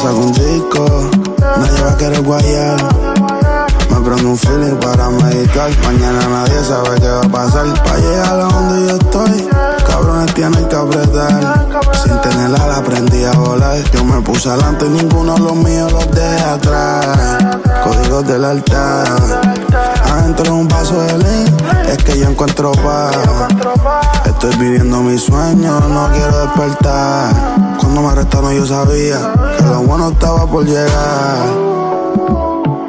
saco un disco, nadie va a querer guayar. Me prendo un feeling para meditar. Mañana nadie sabe qué va a pasar. Pa' llegar a donde yo estoy, cabrones tienen que apretar. Sin tener alas aprendí a volar. Yo me puse adelante y ninguno de los míos los dejé atrás. Códigos del altar, adentro de un vaso de lean, es que yo encuentro paz. Estoy viviendo mis sueños, no quiero despertar. Cuando me arrestaron yo sabía que lo bueno estaba por llegar.